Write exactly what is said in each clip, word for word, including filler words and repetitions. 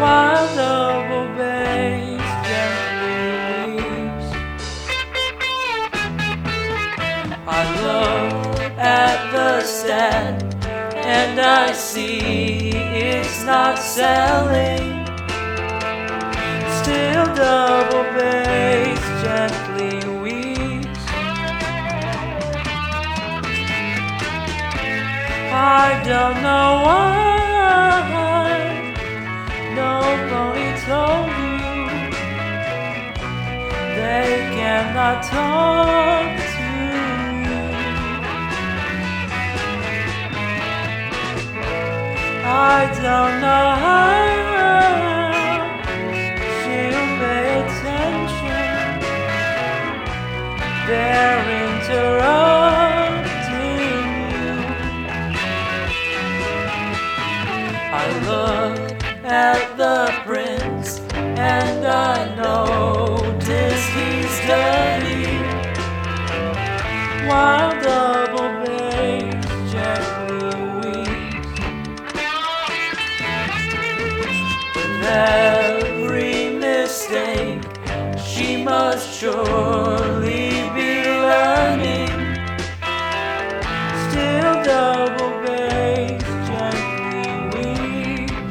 while double bass gently weeps. I look at the stand and I see it's not selling. Still double bass gently weeps. I don't know why nobody told you they cannot talk to you. I don't know how she'll pay attention. They're interrupting you. I look at the prince and I notice he's dirty, while double bass gently weeps. With every mistake she must surely be learning. Still double bass gently weeps.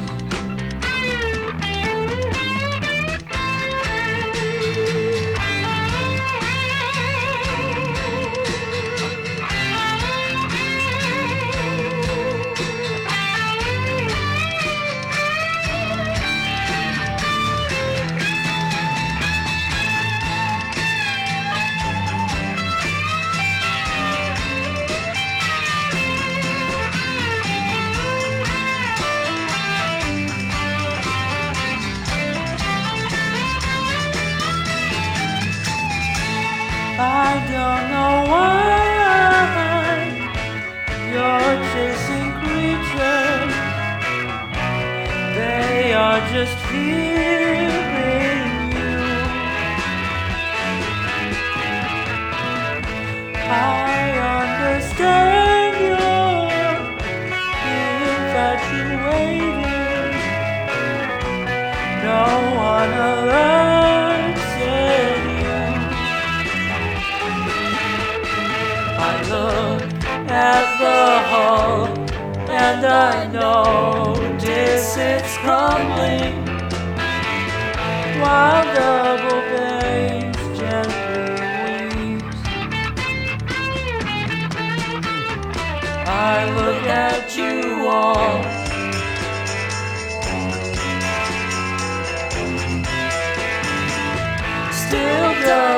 I don't know why you're chasing creatures. They are just fearing you. I understand you're infatuated. No one alerts you. I look at the hull and I notice it's crumbling, while double bass gently weeps. I look at you all, still double